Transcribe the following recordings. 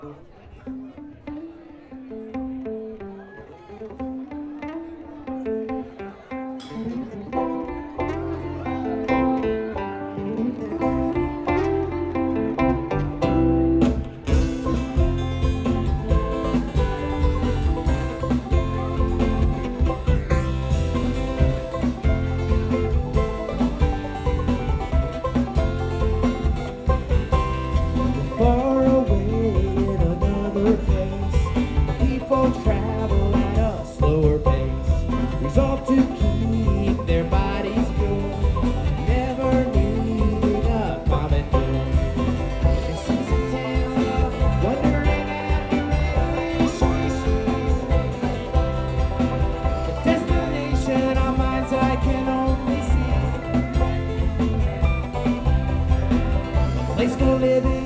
Far away in another place, people travel at a slower pace, resolved to keep their bodies pure, never needing a common goal. This is a tale of wondering admiration, the destination our mind's eye can only see, a place for living.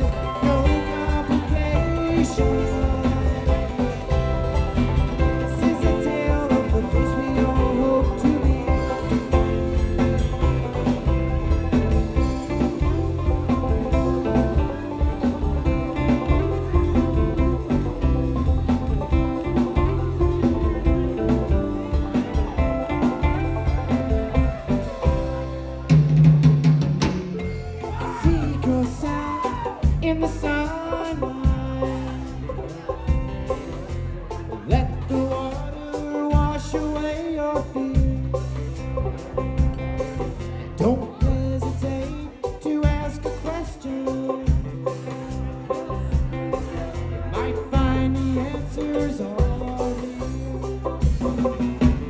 In the sunlight, let the water wash away your fears. Don't hesitate to ask a question. You might find the answers all here.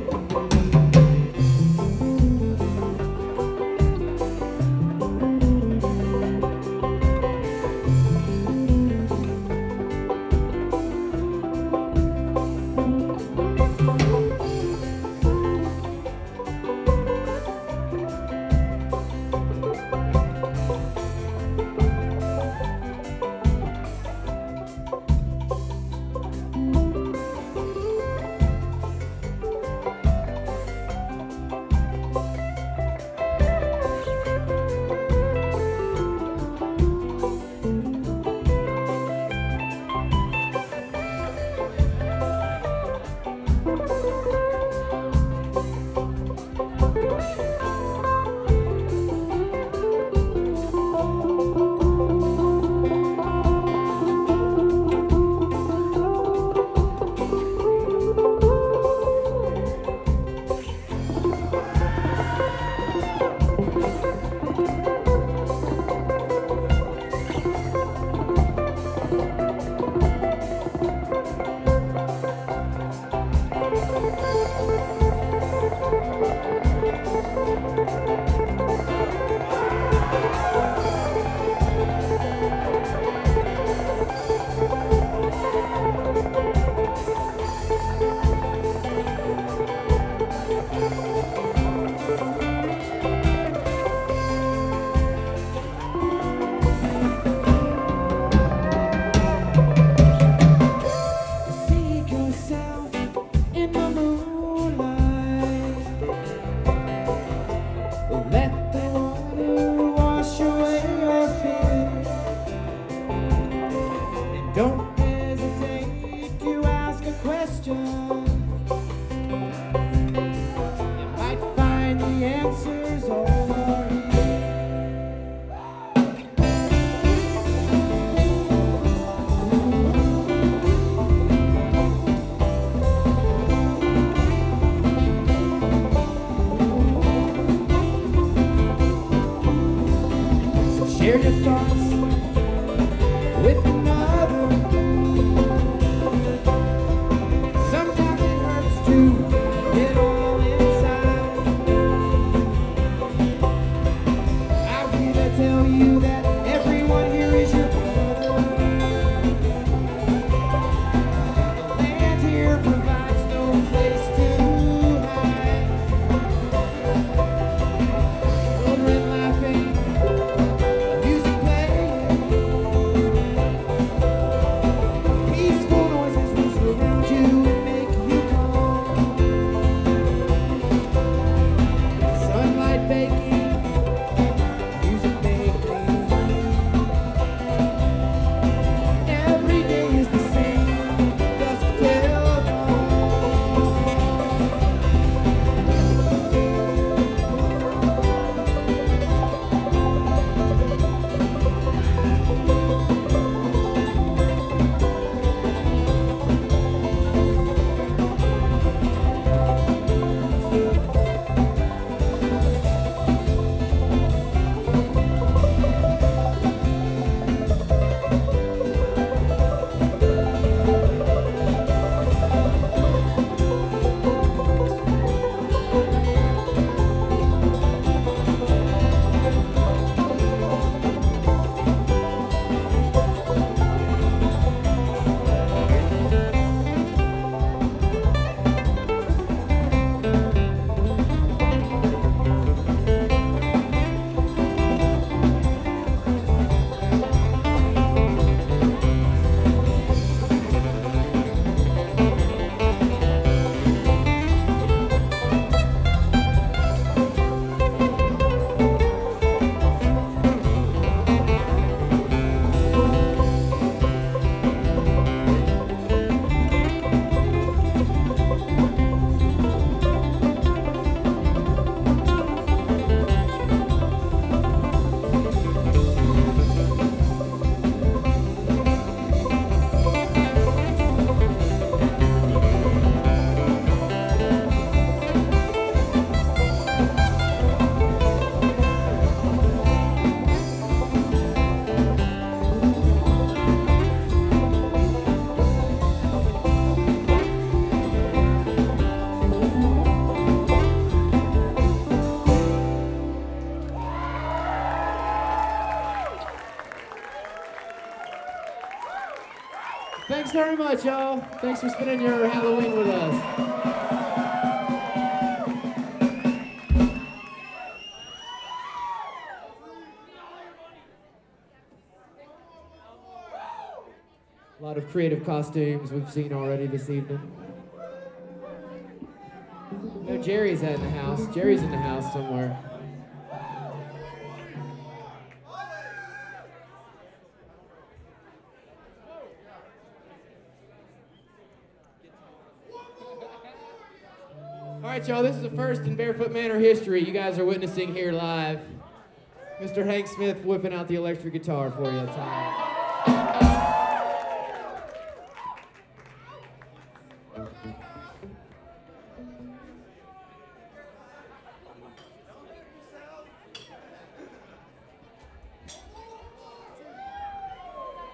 Let the water wash away your fears, and don't hesitate to ask a question. You might find the answers over here. Share your thoughts with another. Thanks very much, y'all. Thanks for spending your Halloween with us. A lot of creative costumes we've seen already this evening. No, Jerry's in the house. Jerry's in the house somewhere. All right, y'all, this is the first in Barefoot Manor history you guys are witnessing here live. Mr. Hank Smith whipping out the electric guitar for you tonight.